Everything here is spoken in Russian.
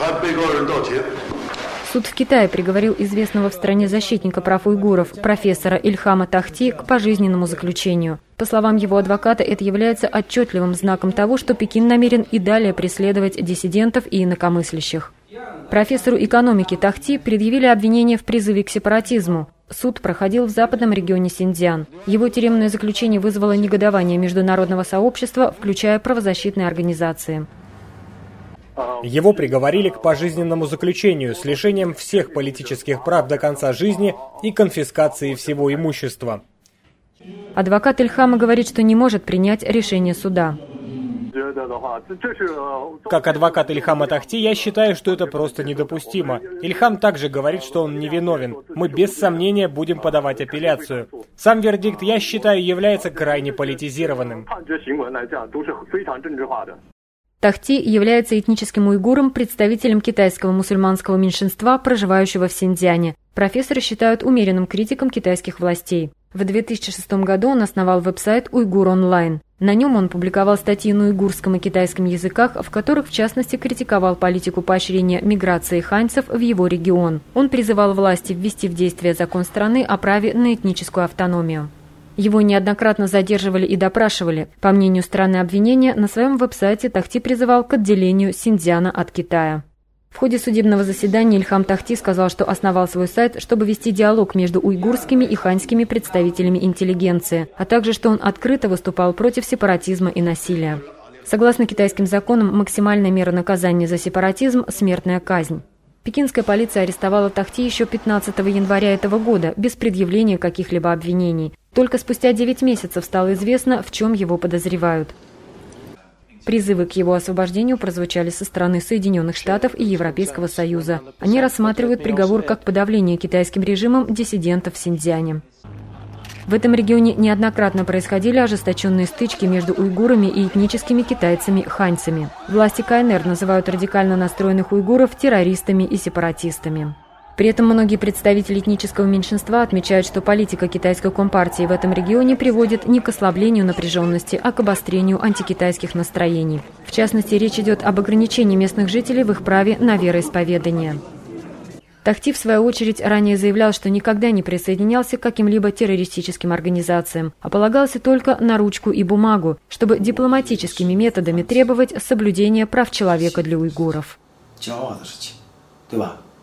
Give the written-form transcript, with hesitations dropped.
Суд в Китае приговорил известного в стране защитника прав уйгуров, профессора Ильхама Тахти, к пожизненному заключению. По словам его адвоката, это является отчетливым знаком того, что Пекин намерен и далее преследовать диссидентов и инакомыслящих. Профессору экономики Тахти предъявили обвинение в призыве к сепаратизму. Суд проходил в западном регионе Синьцзян. Его тюремное заключение вызвало негодование международного сообщества, включая правозащитные организации. Его приговорили к пожизненному заключению с лишением всех политических прав до конца жизни и конфискацией всего имущества. Адвокат Ильхама говорит, что не может принять решение суда. Как адвокат Ильхама Тахти, я считаю, что это просто недопустимо. Ильхам также говорит, что он невиновен. Мы без сомнения будем подавать апелляцию. Сам вердикт, я считаю, является крайне политизированным. Тахти является этническим уйгуром, представителем китайского мусульманского меньшинства, проживающего в Синьцзяне. Профессора считают умеренным критиком китайских властей. В 2006 году он основал веб-сайт «Уйгур онлайн». На нем он публиковал статьи на уйгурском и китайском языках, в которых, в частности, критиковал политику поощрения миграции ханьцев в его регион. Он призывал власти ввести в действие закон страны о праве на этническую автономию. Его неоднократно задерживали и допрашивали. По мнению стороны обвинения, на своем веб-сайте Тахти призывал к отделению Синьцзяна от Китая. В ходе судебного заседания Ильхам Тахти сказал, что основал свой сайт, чтобы вести диалог между уйгурскими и ханьскими представителями интеллигенции, а также, что он открыто выступал против сепаратизма и насилия. Согласно китайским законам, максимальная мера наказания за сепаратизм – смертная казнь. Пекинская полиция арестовала Тахти еще 15 января этого года, без предъявления каких-либо обвинений. Только спустя 9 месяцев стало известно, в чем его подозревают. Призывы к его освобождению прозвучали со стороны Соединенных Штатов и Европейского Союза. Они рассматривают приговор как подавление китайским режимом диссидентов в Синьцзяне. В этом регионе неоднократно происходили ожесточенные стычки между уйгурами и этническими китайцами-ханьцами. Власти КНР называют радикально настроенных уйгуров террористами и сепаратистами. При этом многие представители этнического меньшинства отмечают, что политика китайской компартии в этом регионе приводит не к ослаблению напряженности, а к обострению антикитайских настроений. В частности, речь идет об ограничении местных жителей в их праве на вероисповедание. Тахти, в свою очередь, ранее заявлял, что никогда не присоединялся к каким-либо террористическим организациям, а полагался только на ручку и бумагу, чтобы дипломатическими методами требовать соблюдения прав человека для уйгуров.